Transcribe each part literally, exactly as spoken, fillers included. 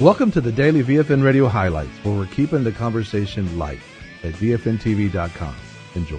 Welcome to the Daily V F N Radio Highlights, where we're keeping the conversation light at V F N T V dot com. Enjoy.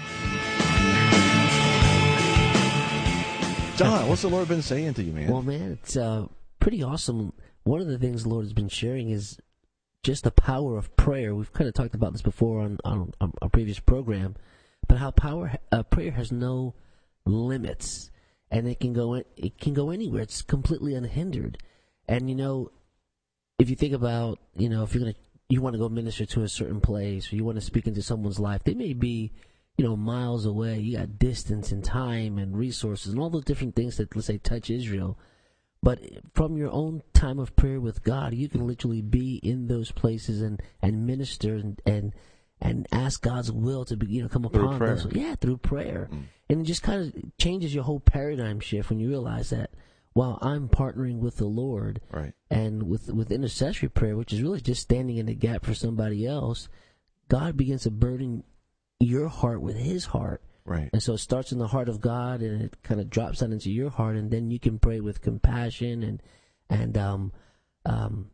John, what's the Lord been saying to you, man? Well, man, it's uh, pretty awesome. One of the things the Lord has been sharing is just the power of prayer. We've kind of talked about this before on, on, on a previous program, but how power uh, prayer has no limits, and it can go in, it can go anywhere. It's completely unhindered. And you know, if you think about, you know, if you're gonna you want to go minister to a certain place, or you want to speak into someone's life, they may be, you know, miles away. You got distance and time and resources and all those different things that, let's say, touch Israel. But from your own time of prayer with God, you can literally be in those places and, and minister and, and and ask God's will to be, you know, come upon us. Yeah, through prayer. Mm. And it just kind of changes your whole paradigm shift when you realize that, while I'm partnering with the Lord, right, and with with intercessory prayer, which is really just standing in the gap for somebody else, God begins to burden your heart with His heart. Right. And so it starts in the heart of God, and it kind of drops down into your heart, and then you can pray with compassion and and um um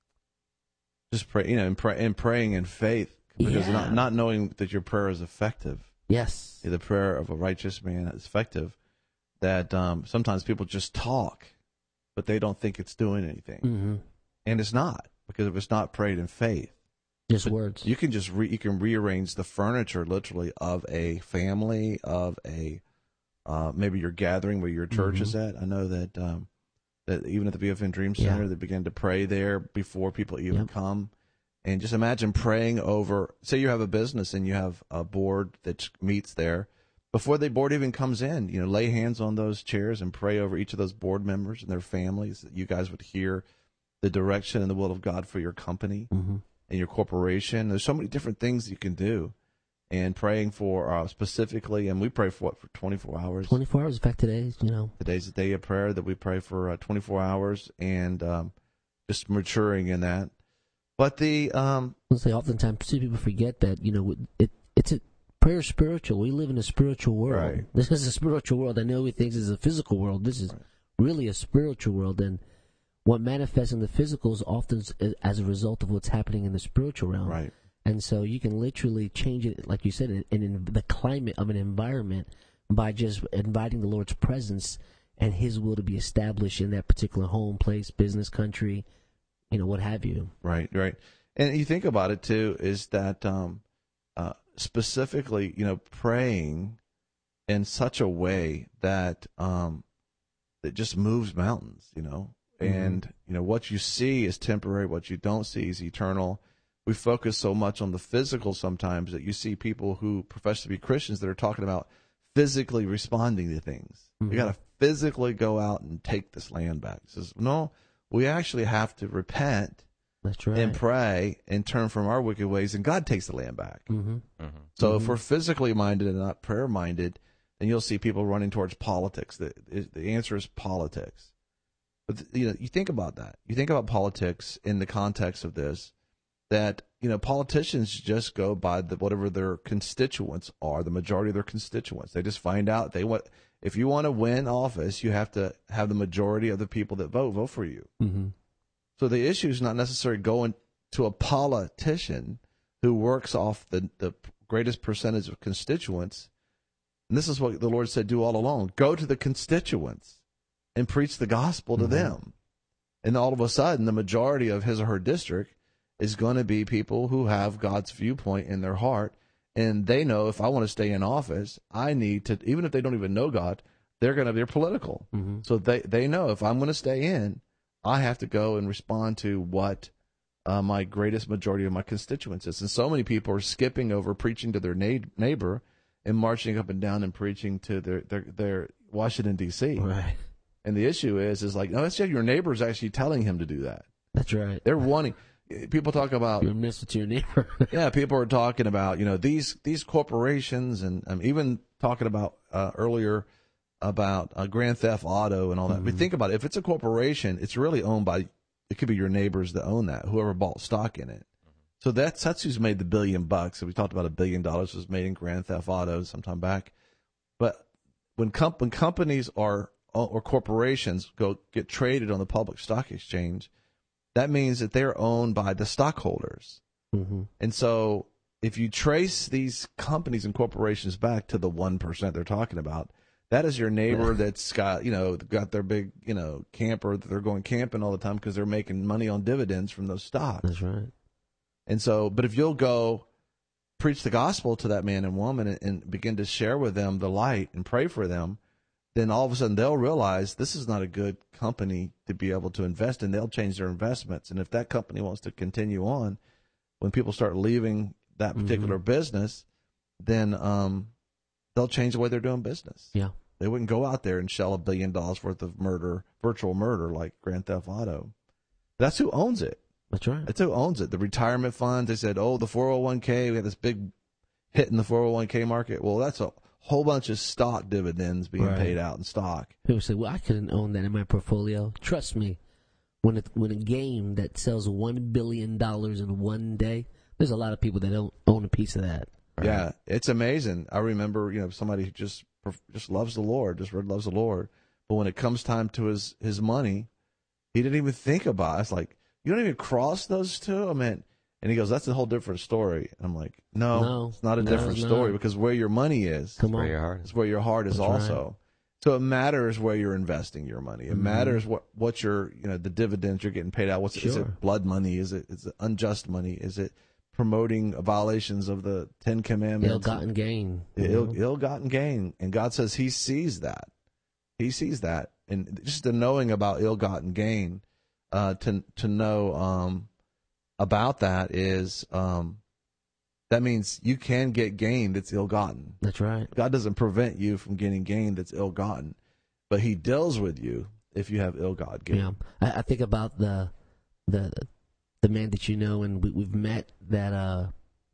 just pray, you know, and, pray, and praying in faith, because yeah. not not knowing that your prayer is effective. Yes, the prayer of a righteous man is effective. That um, sometimes people just talk, but they don't think it's doing anything, mm-hmm. and it's not, because if it's not prayed in faith. Just words. You can just re, you can rearrange the furniture literally of a family, of a uh, maybe your gathering where your church mm-hmm. is at. I know that um, that even at the V F N Dream Center, yeah. they begin to pray there before people even yep. come. And just imagine praying over. Say you have a business and you have a board that meets there. Before the board even comes in, you know, lay hands on those chairs and pray over each of those board members and their families, that you guys would hear the direction and the will of God for your company. Mm-hmm. And your corporation. There's so many different things you can do, and praying for uh, specifically, and we pray for what, for twenty-four hours. twenty-four hours. In fact, today's, you know, today's the day of prayer that we pray for uh, twenty-four hours, and um, just maturing in that. But the um, I say oftentimes too, people forget that, you know, it it's a prayer is spiritual. We live in a spiritual world. Right. This is a spiritual world. I know we think this is a physical world. This is right. really a spiritual world, and what manifests in the physical is often as a result of what's happening in the spiritual realm. Right. And so you can literally change it, like you said, in, in the climate of an environment by just inviting the Lord's presence and His will to be established in that particular home, place, business, country, you know, what have you. Right, right. And you think about it, too, is that um, uh, specifically, you know, praying in such a way that um, that just moves mountains, you know. And, you know, what you see is temporary. What you don't see is eternal. We focus so much on the physical sometimes that you see people who profess to be Christians that are talking about physically responding to things. Mm-hmm. You got to physically go out and take this land back. He says, no, we actually have to repent. That's right. And pray and turn from our wicked ways, and God takes the land back. Mm-hmm. Mm-hmm. So mm-hmm. if we're physically minded and not prayer minded, then you'll see people running towards politics. The, the answer is politics. But, you know, you think about that. You think about politics in the context of this, that, you know, politicians just go by the, whatever their constituents are, the majority of their constituents. They just find out they want, if you want to win office, you have to have the majority of the people that vote, vote for you. Mm-hmm. So the issue is not necessarily going to a politician who works off the, the greatest percentage of constituents. And this is what the Lord said, do all along. Go to the constituents and preach the gospel to mm-hmm. them. And all of a sudden, the majority of his or her district is going to be people who have God's viewpoint in their heart. And they know, if I want to stay in office, I need to, even if they don't even know God, they're going to be political. Mm-hmm. So they, they know, if I'm going to stay in, I have to go and respond to what uh, my greatest majority of my constituents is. And so many people are skipping over preaching to their na- neighbor and marching up and down and preaching to their, their, their Washington, D C Right. And the issue is, is like, no, that's just your neighbor's actually telling him to do that. That's right. They're wanting, people talk about, you're missing to your neighbor. yeah, people are talking about, you know, these, these corporations, and I'm even talking about uh, earlier about uh, Grand Theft Auto and all that. Mm-hmm. But think about it. If it's a corporation, it's really owned by, it could be your neighbors that own that, whoever bought stock in it. So that's, that's who's made the billion bucks. So we talked about a billion dollars was made in Grand Theft Auto some time back. But when, com- when companies are, or corporations go get traded on the public stock exchange, that means that they're owned by the stockholders. Mm-hmm. And so if you trace these companies and corporations back to the one percent they're talking about, that is your neighbor Yeah. that's got, you know, got their big, you know, camper that they're going camping all the time because they're making money on dividends from those stocks. That's right. And so, but if you'll go preach the gospel to that man and woman and, and begin to share with them the light and pray for them, then all of a sudden they'll realize this is not a good company to be able to invest in. They'll change their investments. And if that company wants to continue on, when people start leaving that particular Mm-hmm. business, then um, they'll change the way they're doing business. Yeah. They wouldn't go out there and shell a billion dollars worth of murder, virtual murder like Grand Theft Auto. That's who owns it. That's right. That's who owns it. The retirement funds, they said, oh, the four oh one k, we had this big hit in the four oh one k market. Well, that's a whole bunch of stock dividends being Right. paid out in stock. People say, "Well, I couldn't own that in my portfolio." Trust me, when it, when a game that sells one billion dollars in one day, there's a lot of people that don't own a piece of that. Right? Yeah, it's amazing. I remember, you know, somebody who just just loves the Lord, just really loves the Lord. But when it comes time to his, his money, he didn't even think about it. It's like, you don't even cross those two? I mean, and he goes, that's a whole different story. And I'm like, no, No, it's not a no, different it's story not. because where your money is, Come Where on. your heart is. is where your heart is That's also. right. So it matters where you're investing your money. It Mhm. matters what, what your, you know, the dividends you're getting paid out. What's is Sure. it blood money? Is it is it unjust money? Is it promoting violations of the Ten Commandments? Ill-gotten gain. you Ill, know? ill-gotten gain. And God says he sees that. He sees that. And just the knowing about ill-gotten gain, uh, to to know um, about that is um, that means you can get gain that's ill-gotten. That's right. God doesn't prevent you from getting gain that's ill-gotten, but he deals with you if you have ill-gotten gain. Yeah, I, I think about the the the man that you know, and we, we've met. That uh,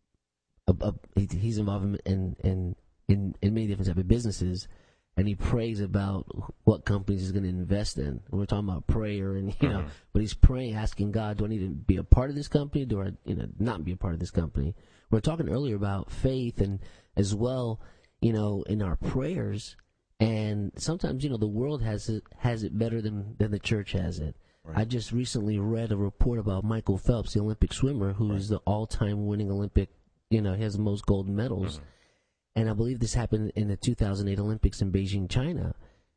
a, a, he, he's involved in, in in in in many different type of businesses, and he prays about what companies he's going to invest in. And we're talking about prayer, and you know, but he's praying, asking God, do I need to be a part of this company? Do I, you know, not be a part of this company? We were talking earlier about faith, and as well, you know, in our prayers. And sometimes, you know, the world has it has it better than than the church has it. Right. I just recently read a report about Michael Phelps, the Olympic swimmer, who is the all-time winning Olympic. You know, he has the most gold medals, Mhm. and I believe this happened in the two thousand eight Olympics in Beijing, China.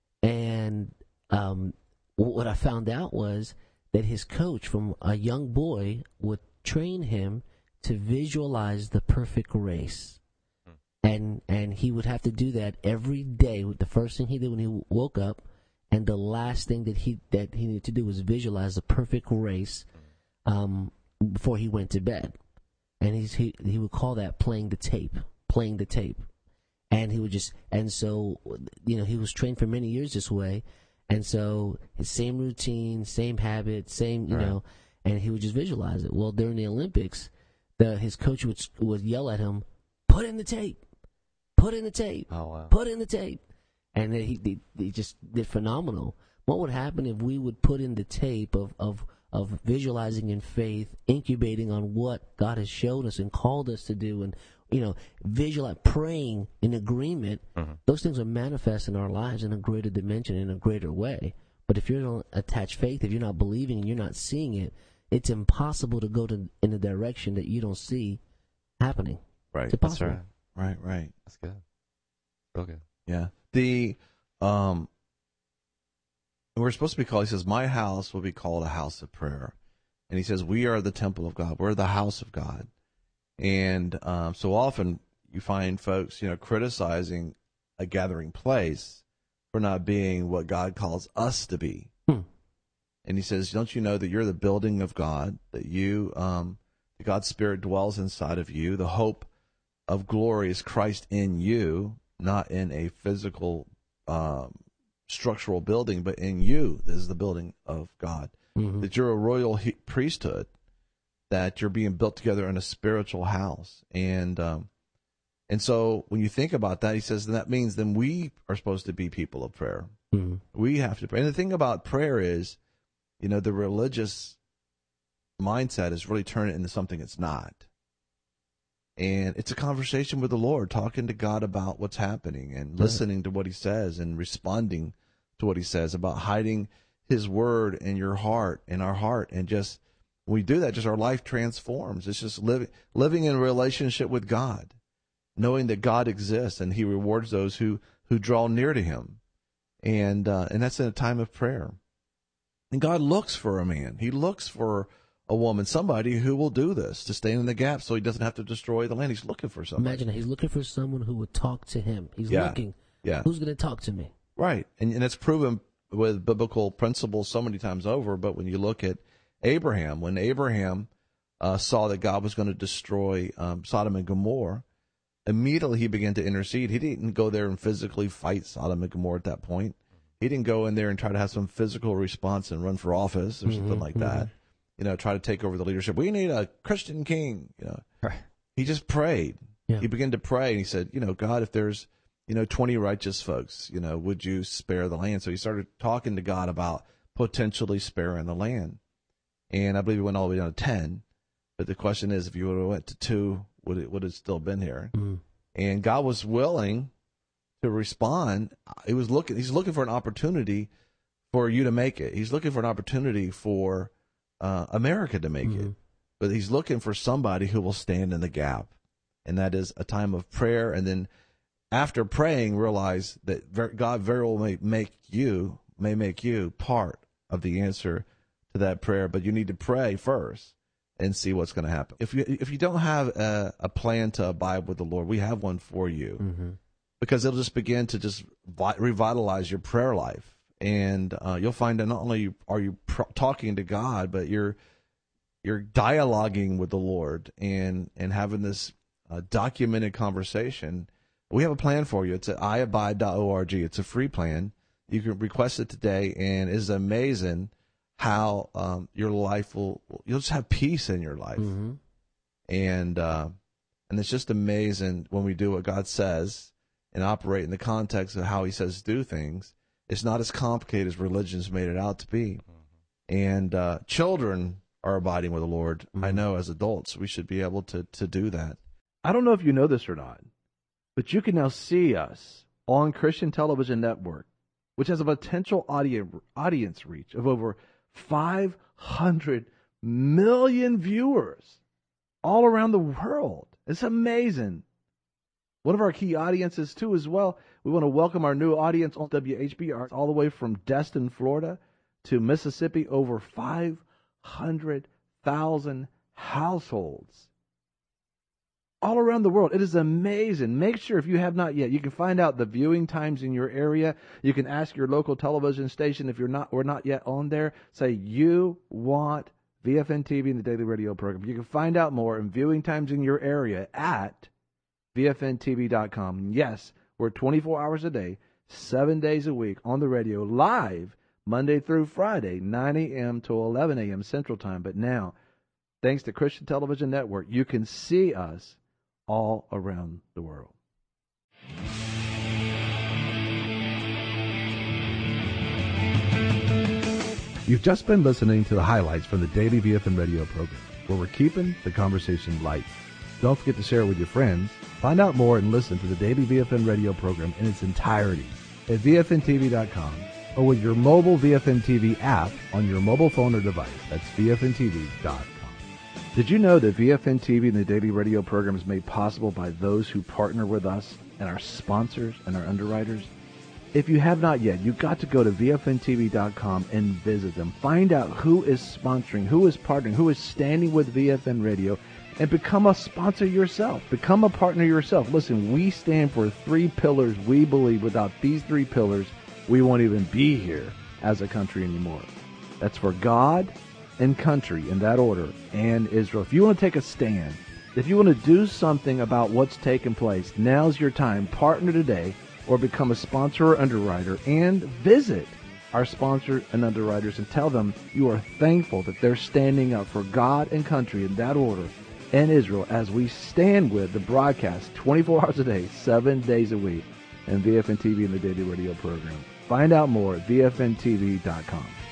And um, what I found out was that his coach, from a young boy, would train him to visualize the perfect race. And and he would have to do that every day. The first thing he did when he woke up, and the last thing that he that he needed to do was visualize the perfect race um, before he went to bed. And he's, he he would call that playing the tape, playing the tape. And he would just and so you know he was trained for many years this way, and so his same routine, same habit, same you Right. know, and he would just visualize it. Well, during the Olympics, the his coach would would yell at him, "Put in the tape." Put in the tape. Oh, wow. Put in the tape. And then he, he, he just did phenomenal. What would happen if we would put in the tape of, of, of visualizing in faith, incubating on what God has showed us and called us to do, and, you know, visualize, praying in agreement? Mhm. Those things are manifest in our lives in a greater dimension, in a greater way. But if you don't attach faith, if you're not believing and you're not seeing it, it's impossible to go to, in a direction that you don't see happening. Right. It's That's impossible. right. Right, right. That's good. Real good. Yeah. The um we're supposed to be called, he says, my house will be called a house of prayer. And he says, we are the temple of God. We're the house of God. And um, so often you find folks, you know, criticizing a gathering place for not being what God calls us to be. Hmm. And he says, don't you know that you're the building of God, that you, um, that God's Spirit dwells inside of you, the hope of glory is Christ in you, not in a physical um, structural building, but in you. This is the building of God. Mhm. That you're a royal he- priesthood, that you're being built together in a spiritual house. And um, and so when you think about that, he says, that means then we are supposed to be people of prayer. Mhm. We have to pray. And the thing about prayer is, you know, the religious mindset is really turn it into something it's not. And it's a conversation with the Lord, talking to God about what's happening and listening to what he says and responding to what he says, about hiding his word in your heart, in our heart, and just When we do that, just our life transforms. It's just living living in a relationship with God, knowing that God exists and He rewards those who who draw near to Him, and uh, and that's in a time of prayer. And God looks for a man. He looks for a woman, somebody who will do this, to stand in the gap so He doesn't have to destroy the land. He's looking for somebody. Imagine that. He's looking for someone who would talk to Him. He's Yeah. looking. Yeah. Who's going to talk to me? Right. And, and it's proven with biblical principles so many times over. But when you look at Abraham, when Abraham uh, saw that God was going to destroy um, Sodom and Gomorrah, immediately he began to intercede. He didn't go there and physically fight Sodom and Gomorrah at that point. He didn't go in there and try to have some physical response and run for office or Mm-hmm, something like that. You know, try to take over the leadership. We need a Christian king. You know, Right. he just prayed. Yeah. He began to pray, and he said, you know, God, if there's, you know, twenty righteous folks, you know, would you spare the land? So he started talking to God about potentially sparing the land. And I believe he went all the way down to ten. But the question is, if you would have went to two, would it would it still been here? Mm. And God was willing to respond. He was looking. He's looking for an opportunity for you to make it. He's looking for an opportunity for uh, America to make Mm-hmm. it. But he's looking for somebody who will stand in the gap, and that is a time of prayer. And then after praying, realize that ver- God very well may make you may make you part of the answer to that prayer. But you need to pray first and see what's going to happen. If you if you don't have a, a plan to abide with the Lord, we have one for you, Mm-hmm. because it'll just begin to just vi- revitalize your prayer life, and uh, you'll find that not only are you pr- talking to God, but you're you're dialoguing with the Lord and and having this uh, documented conversation. We have a plan for you. It's at i abide dot org. It's a free plan. You can request it today, and it's amazing how um, your life will, you'll just have peace in your life. Mm-hmm. And uh, and it's just amazing when we do what God says and operate in the context of how He says do things. It's not as complicated as religion's made it out to be. And uh, children are abiding with the Lord. Mm-hmm. I know as adults we should be able to, to do that. I don't know if you know this or not, but you can now see us on Christian Television Network, which has a potential audience audience reach of over five hundred million viewers all around the world. It's amazing. One of our key audiences, too, as well. We want to welcome our new audience on W H B R all the way from Destin, Florida to Mississippi, over five hundred thousand households all around the world. It is amazing. Make sure, if you have not yet, you can find out the viewing times in your area. You can ask your local television station if you're not we're not yet on there. Say you want V F N T V and the Daily Radio program. You can find out more and viewing times in your area at V F N T V dot com. Yes, we're twenty-four hours a day, seven days a week on the radio, live Monday through Friday, nine a.m. to eleven a.m. Central Time. But now, thanks to Christian Television Network, you can see us all around the world. You've just been listening to the highlights from the Daily V F N Radio program, where we're keeping the conversation light. Don't forget to share it with your friends. Find out more and listen to the Daily V F N Radio program in its entirety at V F N T V dot com or with your mobile V F N T V app on your mobile phone or device. That's V F N T V dot com. Did you know that V F N T V and the Daily Radio program is made possible by those who partner with us and our sponsors and our underwriters? If you have not yet, you've got to go to V F N T V dot com and visit them. Find out who is sponsoring, who is partnering, who is standing with V F N Radio, and become a sponsor yourself. Become a partner yourself. Listen, we stand for three pillars. We believe without these three pillars, we won't even be here as a country anymore. That's for God and country, in that order, and Israel. If you want to take a stand, if you want to do something about what's taking place, now's your time. Partner today or become a sponsor or underwriter, and visit our sponsor and underwriters and tell them you are thankful that they're standing up for God and country in that order and Israel as we stand with the broadcast twenty-four hours a day, seven days a week, and V F N T V and the Daily Radio program. Find out more at V F N T V dot com.